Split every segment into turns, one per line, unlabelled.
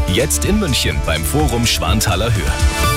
Jetzt in München beim Forum Schwanthaler Höhe.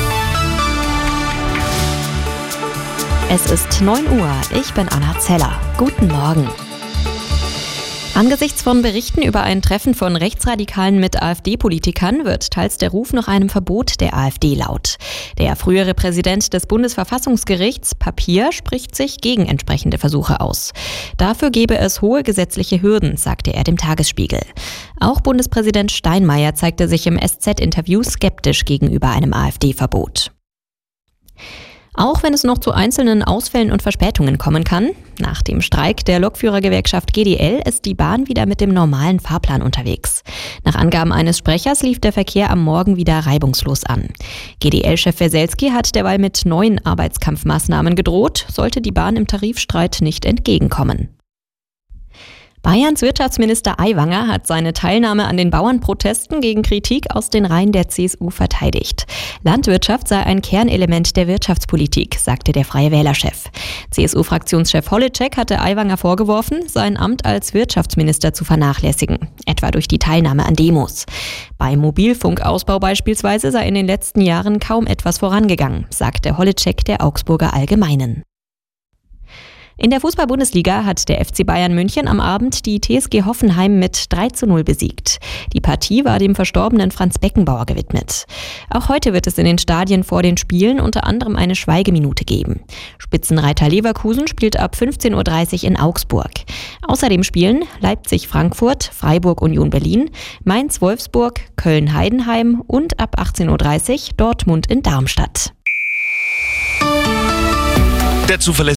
Es ist 9 Uhr, ich bin Anna Zeller. Guten Morgen. Angesichts von Berichten über ein Treffen von Rechtsradikalen mit AfD-Politikern wird teils der Ruf nach einem Verbot der AfD laut. Der frühere Präsident des Bundesverfassungsgerichts, Papier, spricht sich gegen entsprechende Versuche aus. Dafür gebe es hohe gesetzliche Hürden, sagte er dem Tagesspiegel. Auch Bundespräsident Steinmeier zeigte sich im SZ-Interview skeptisch gegenüber einem AfD-Verbot. Auch wenn es noch zu einzelnen Ausfällen und Verspätungen kommen kann, nach dem Streik der Lokführergewerkschaft GDL ist die Bahn wieder mit dem normalen Fahrplan unterwegs. Nach Angaben eines Sprechers lief der Verkehr am Morgen wieder reibungslos an. GDL-Chef Weselski hat derweil mit neuen Arbeitskampfmaßnahmen gedroht, sollte die Bahn im Tarifstreit nicht entgegenkommen. Bayerns Wirtschaftsminister Aiwanger hat seine Teilnahme an den Bauernprotesten gegen Kritik aus den Reihen der CSU verteidigt. Landwirtschaft sei ein Kernelement der Wirtschaftspolitik, sagte der Freie Wähler-Chef. CSU-Fraktionschef Holleczek hatte Aiwanger vorgeworfen, sein Amt als Wirtschaftsminister zu vernachlässigen, etwa durch die Teilnahme an Demos. Beim Mobilfunkausbau beispielsweise sei in den letzten Jahren kaum etwas vorangegangen, sagte Holleczek der Augsburger Allgemeinen. In der Fußball-Bundesliga hat der FC Bayern München am Abend die TSG Hoffenheim mit 3:0 besiegt. Die Partie war dem verstorbenen Franz Beckenbauer gewidmet. Auch heute wird es in den Stadien vor den Spielen unter anderem eine Schweigeminute geben. Spitzenreiter Leverkusen spielt ab 15:30 Uhr in Augsburg. Außerdem spielen Leipzig-Frankfurt, Freiburg-Union Berlin, Mainz-Wolfsburg, Köln-Heidenheim und ab 18:30 Uhr Dortmund in Darmstadt.
Der zuverlässige